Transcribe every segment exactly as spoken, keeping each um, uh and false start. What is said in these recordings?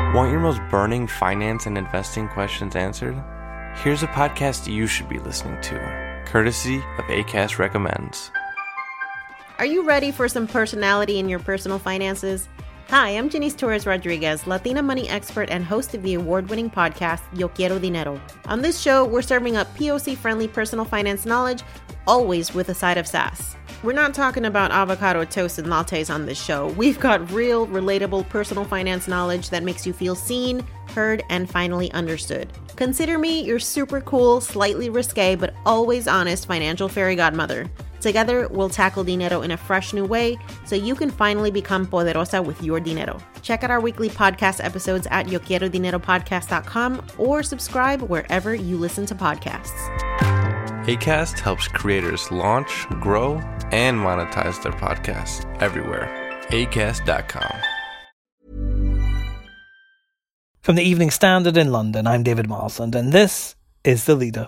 Want your most burning finance and investing questions answered? Here's a podcast you should be listening to, courtesy of Acast Recommends. Are you ready for some personality in your personal finances? Hi, I'm Janice Torres Rodriguez, Latina money expert and host of the award-winning podcast, Yo Quiero Dinero. On this show, we're serving up P O C-friendly personal finance knowledge, always with a side of sass. We're not talking about avocado toast and lattes on this show. We've got real, relatable personal finance knowledge that makes you feel seen, heard, and finally understood. Consider me your super cool, slightly risque, but always honest financial fairy godmother. Together, we'll tackle dinero in a fresh new way so you can finally become poderosa with your dinero. Check out our weekly podcast episodes at yo quiero dinero podcast dot com or subscribe wherever you listen to podcasts. Acast helps creators launch, grow, and monetize their podcasts everywhere. acast dot com. From the Evening Standard in London, I'm David Marsland, and this is The Leader.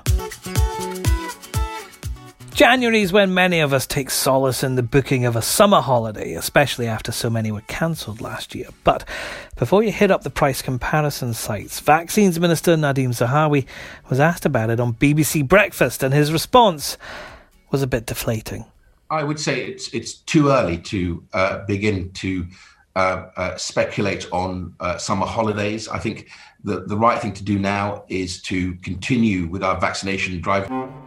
January is when many of us take solace in the booking of a summer holiday, especially after so many were cancelled last year. But before you hit up the price comparison sites, Vaccines Minister Nadhim Zahawi was asked about it on B B C Breakfast, and his response was a bit deflating. I would say it's it's too early to uh, begin to uh, uh, speculate on uh, summer holidays. I think the, the right thing to do now is to continue with our vaccination drive.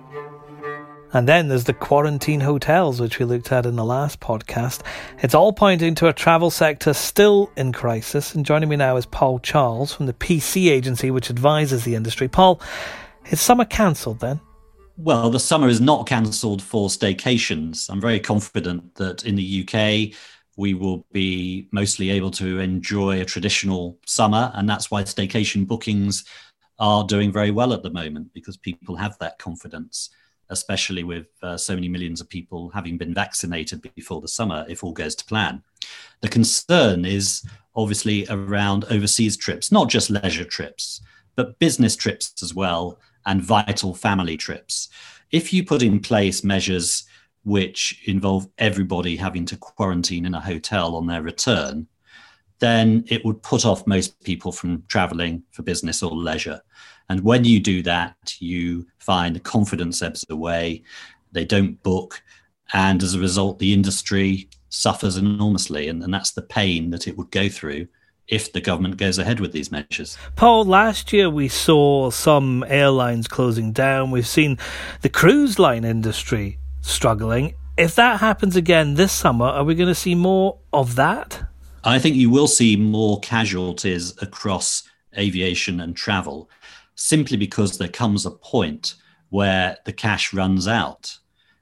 And then there's the quarantine hotels, which we looked at in the last podcast. It's all pointing to a travel sector still in crisis. And joining me now is Paul Charles from the P C agency, which advises the industry. Paul, is summer cancelled then? Well, the summer is not cancelled for staycations. I'm very confident that in the U K, we will be mostly able to enjoy a traditional summer. And that's why staycation bookings are doing very well at the moment, because people have that confidence, especially with uh, so many millions of people having been vaccinated before the summer, if all goes to plan. The concern is obviously around overseas trips, not just leisure trips, but business trips as well, and vital family trips. If you put in place measures which involve everybody having to quarantine in a hotel on their return, then it would put off most people from traveling for business or leisure. And when you do that, you find the confidence ebbs away, they don't book, and as a result, the industry suffers enormously. And, and that's the pain that it would go through if the government goes ahead with these measures. Paul, last year we saw some airlines closing down. We've seen the cruise line industry struggling. If that happens again this summer, are we going to see more of that? I think you will see more casualties across aviation and travel, simply because there comes a point where the cash runs out.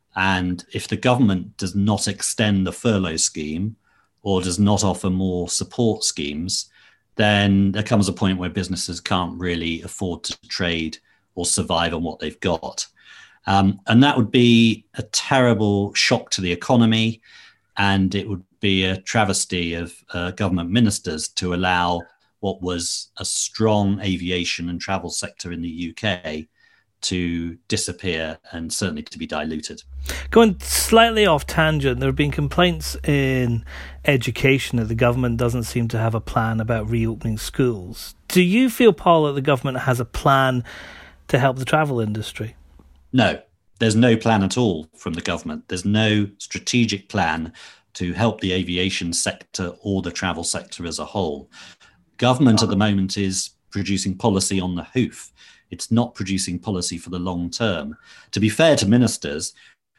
And if the government does not extend the furlough scheme or does not offer more support schemes, then there comes a point where businesses can't really afford to trade or survive on what they've got. Um, and that would be a terrible shock to the economy, and it would be a travesty of uh, government ministers to allow what was a strong aviation and travel sector in the U K to disappear and certainly to be diluted. Going slightly off tangent, there have been complaints in education that the government doesn't seem to have a plan about reopening schools. Do you feel, Paul, that the government has a plan to help the travel industry? No, there's no plan at all from the government. There's no strategic plan to help the aviation sector or the travel sector as a whole. Government at the moment is producing policy on the hoof. It's not producing policy for the long term. To be fair to ministers,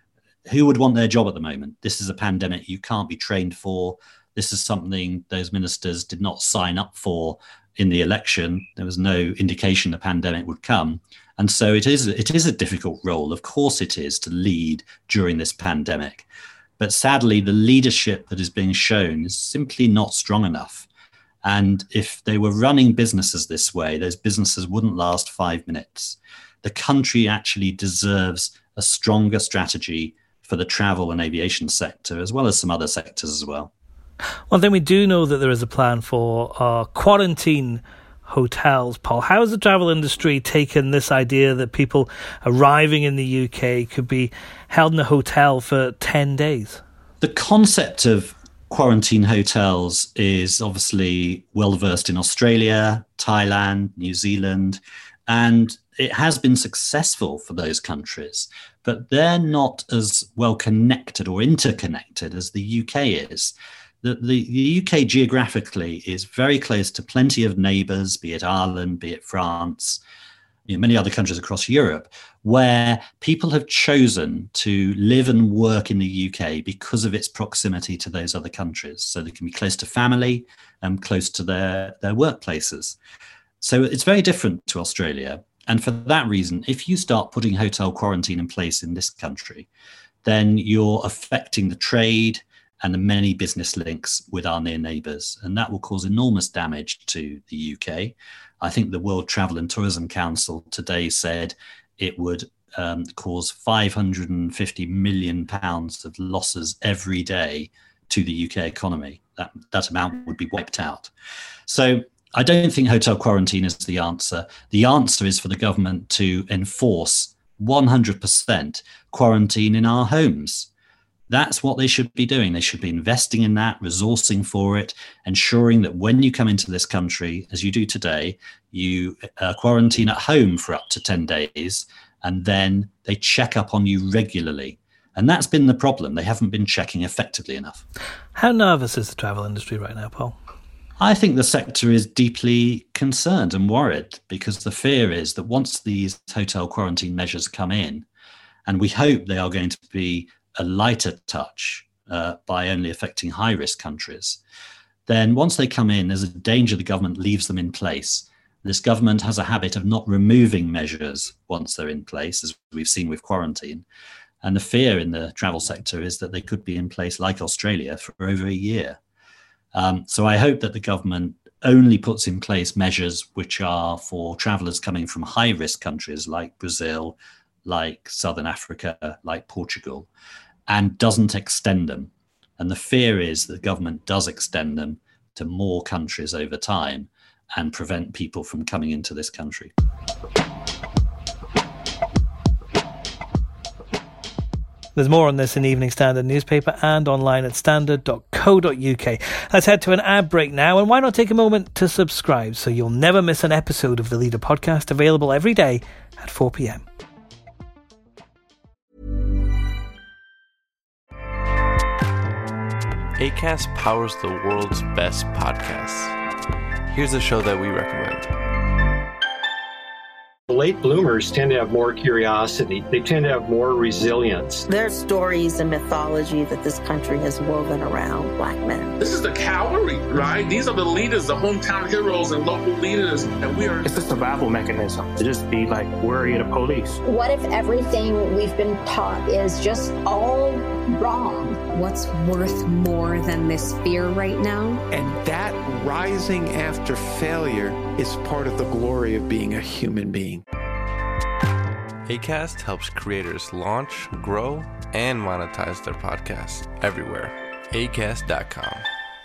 who would want their job at the moment? This is a pandemic you can't be trained for. This is something those ministers did not sign up for in the election. There was no indication the pandemic would come. And so it is, it is a difficult role. Of course it is, to lead during this pandemic. But sadly, the leadership that is being shown is simply not strong enough. And if they were running businesses this way, those businesses wouldn't last five minutes. The country actually deserves a stronger strategy for the travel and aviation sector, as well as some other sectors as well. One thing we do know that there is a plan for uh, quarantine hotels. Paul, how has the travel industry taken this idea that people arriving in the U K could be held in a hotel for ten days? The concept of Quarantine Hotels is obviously well-versed in Australia, Thailand, New Zealand, and it has been successful for those countries, but they're not as well connected or interconnected as the U K is. The, the, the U K geographically is very close to plenty of neighbours, be it Ireland, be it France, you know, many other countries across Europe, where people have chosen to live and work in the U K because of its proximity to those other countries. So they can be close to family and close to their, their workplaces. So it's very different to Australia. And for that reason, if you start putting hotel quarantine in place in this country, then you're affecting the trade and the many business links with our near neighbours. And that will cause enormous damage to the U K. I think the World Travel and Tourism Council today said it would um, cause five hundred fifty million pounds of losses every day to the U K economy. That, that amount would be wiped out. So I don't think hotel quarantine is the answer. The answer is for the government to enforce one hundred percent quarantine in our homes. That's what they should be doing. They should be investing in that, resourcing for it, ensuring that when you come into this country, as you do today, you uh, quarantine at home for up to ten days, and then they check up on you regularly. And that's been the problem. They haven't been checking effectively enough. How nervous is the travel industry right now, Paul? I think the sector is deeply concerned and worried, because the fear is that once these hotel quarantine measures come in, and we hope they are going to be a lighter touch uh, by only affecting high-risk countries, then once they come in, there's a danger the government leaves them in place. This government has a habit of not removing measures once they're in place, as we've seen with quarantine. And the fear in the travel sector is that they could be in place, like Australia, for over a year. Um, so I hope that the government only puts in place measures which are for travellers coming from high-risk countries like Brazil, like Southern Africa, like Portugal, and doesn't extend them. And the fear is that the government does extend them to more countries over time and prevent people from coming into this country. There's more on this in Evening Standard newspaper and online at standard dot co dot uk. Let's head to an ad break now, and why not take a moment to subscribe so you'll never miss an episode of the Leader podcast, available every day at four p.m. Acast powers the world's best podcasts. Here's a show that we recommend. Late bloomers tend to have more curiosity. They tend to have more resilience. There's stories and mythology that this country has woven around Black men. This is the cavalry, right? These are the leaders, the hometown heroes and local leaders. And we are... It's a survival mechanism to just be like worried of police. What if everything we've been taught is just all wrong? What's worth more than this fear right now? And that rising after failure is part of the glory of being a human being. Acast helps creators launch, grow, and monetize their podcasts everywhere. acast dot com.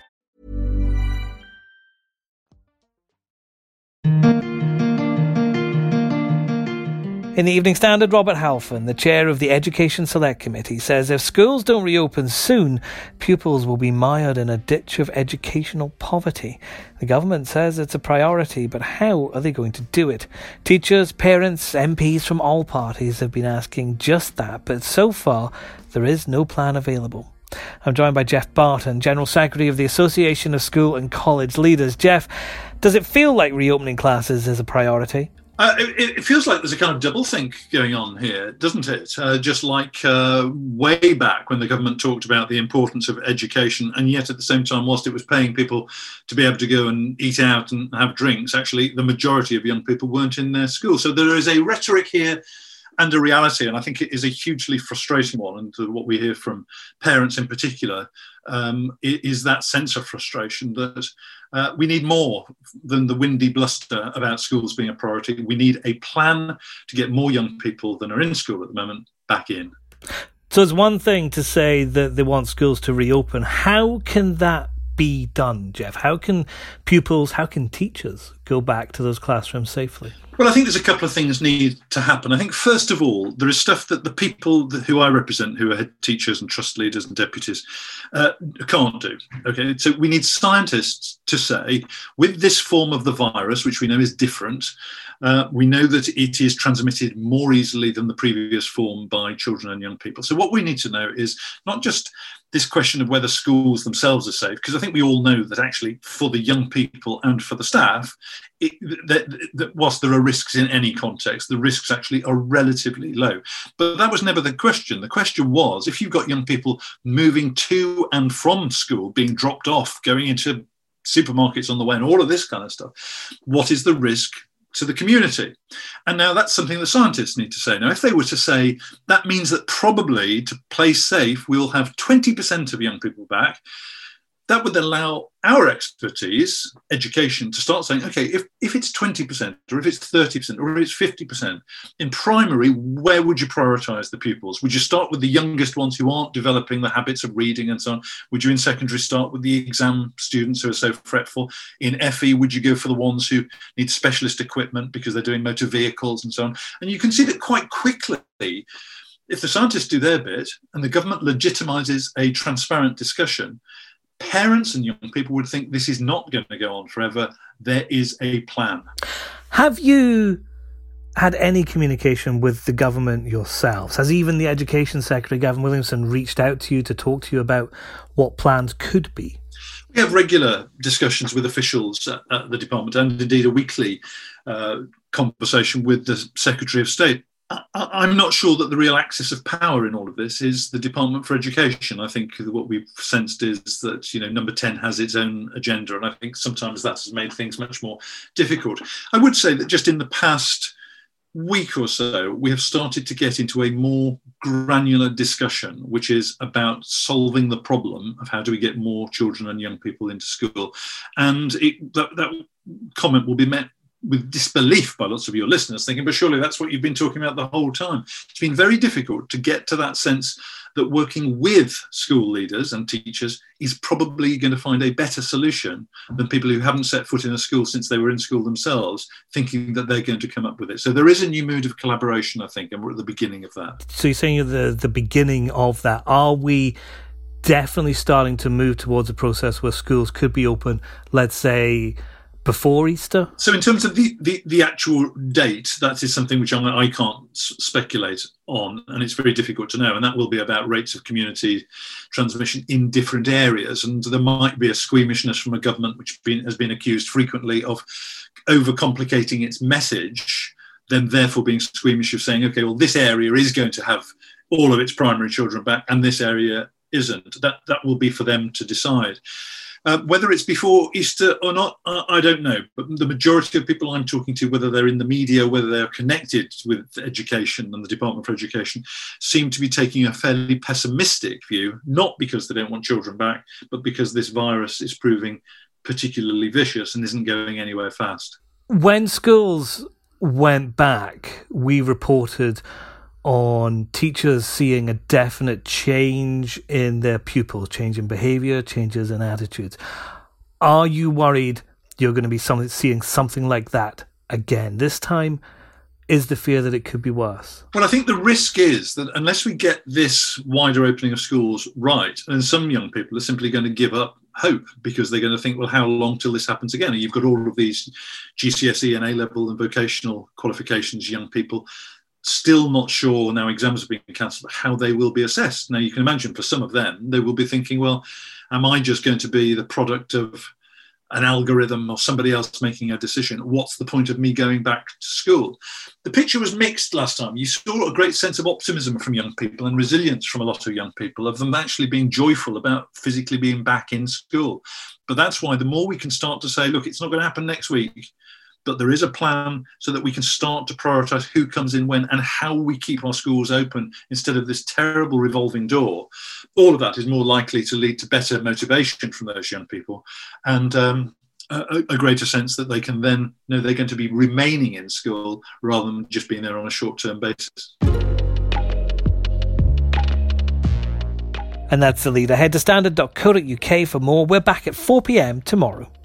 In the Evening Standard, Robert Halfon, the chair of the Education Select Committee, says if schools don't reopen soon, pupils will be mired in a ditch of educational poverty. The government says it's a priority, but how are they going to do it? Teachers, parents, M Ps from all parties have been asking just that, but so far there is no plan available. I'm joined by Jeff Barton, General Secretary of the Association of School and College Leaders. Jeff, does it feel like reopening classes is a priority? Uh, it, it feels like there's a kind of doublethink going on here, doesn't it? Uh, just like uh, way back when the government talked about the importance of education, and yet at the same time, whilst it was paying people to be able to go and eat out and have drinks, actually the majority of young people weren't in their school. So there is a rhetoric here and a reality, and I think it is a hugely frustrating one. And what we hear from parents in particular um, is that sense of frustration that uh, we need more than the windy bluster about schools being a priority. We need a plan to get more young people than are in school at the moment back in. So it's one thing to say that they want schools to reopen. How can that be done, Jeff? How can pupils, how can teachers go back to those classrooms safely? Well, I think there's a couple of things need to happen. I think, first of all, there is stuff that the people that, who I represent, who are head teachers and trust leaders and deputies, uh, can't do. Okay, so we need scientists to say, with this form of the virus, which we know is different, uh, we know that it is transmitted more easily than the previous form by children and young people. So what we need to know is not just this question of whether schools themselves are safe, because I think we all know that actually for the young people and for the staff, it, that, that whilst there are risks in any context, the risks actually are relatively low. But that was never the question. The question was, if you've got young people moving to and from school, being dropped off, going into supermarkets on the way and all of this kind of stuff, what is the risk to the community? And now that's something the scientists need to say. Now, if they were to say that means that probably to play safe, we'll have twenty percent of young people back, that would allow our expertise, education, to start saying, okay, if, if it's twenty percent or if it's thirty percent or if it's fifty percent, in primary, where would you prioritise the pupils? Would you start with the youngest ones who aren't developing the habits of reading and so on? Would you in secondary start with the exam students who are so fretful? In F E, would you go for the ones who need specialist equipment because they're doing motor vehicles and so on? And you can see that quite quickly, if the scientists do their bit and the government legitimises a transparent discussion, parents and young people would think this is not going to go on forever. There is a plan. Have you had any communication with the government yourselves? Has even the Education Secretary, Gavin Williamson, reached out to you to talk to you about what plans could be? We have regular discussions with officials at, at the department, and indeed a weekly uh, conversation with the Secretary of State. I'm not sure that the real axis of power in all of this is the Department for Education. I think what we've sensed is that, you know, number ten has its own agenda, and I think sometimes that has made things much more difficult. I would say that just in the past week or so, we have started to get into a more granular discussion, which is about solving the problem of how do we get more children and young people into school. And it, that, that comment will be met with disbelief by lots of your listeners, thinking, but surely that's what you've been talking about the whole time. It's been very difficult to get to that sense that working with school leaders and teachers is probably going to find a better solution than people who haven't set foot in a school since they were in school themselves, thinking that they're going to come up with it. So there is a new mood of collaboration, I think, and we're at the beginning of that. So you're saying you're the, the beginning of that. Are we definitely starting to move towards a process where schools could be open, let's say, before Easter? So in terms of the, the, the actual date, that is something which I, I can't s- speculate on, and it's very difficult to know, and that will be about rates of community transmission in different areas. And there might be a squeamishness from a government which been, has been accused frequently of overcomplicating its message, then therefore being squeamish of saying, okay, well, this area is going to have all of its primary children back and this area isn't. That, that will be for them to decide. Uh, whether it's before Easter or not, uh, I don't know. But the majority of people I'm talking to, whether they're in the media, whether they're connected with education and the Department for Education, seem to be taking a fairly pessimistic view, not because they don't want children back, but because this virus is proving particularly vicious and isn't going anywhere fast. When schools went back, we reported on teachers seeing a definite change in their pupils, change in behaviour, changes in attitudes. Are you worried you're going to be something, seeing something like that again? This time, is the fear that it could be worse? Well, I think the risk is that unless we get this wider opening of schools right, then some young people are simply going to give up hope because they're going to think, well, how long till this happens again? And you've got all of these G C S E and A-level and vocational qualifications, young people still not sure, now exams have been cancelled, how they will be assessed. Now, you can imagine for some of them, they will be thinking, well, am I just going to be the product of an algorithm or somebody else making a decision? What's the point of me going back to school? The picture was mixed last time. You saw a great sense of optimism from young people and resilience from a lot of young people, of them actually being joyful about physically being back in school. But that's why the more we can start to say, look, it's not going to happen next week, but there is a plan so that we can start to prioritise who comes in when and how we keep our schools open instead of this terrible revolving door. All of that is more likely to lead to better motivation from those young people and um, a, a greater sense that they can then know they're going to be remaining in school rather than just being there on a short-term basis. And that's The Leader. Head to standard dot co dot uk for more. We're back at four p.m. tomorrow.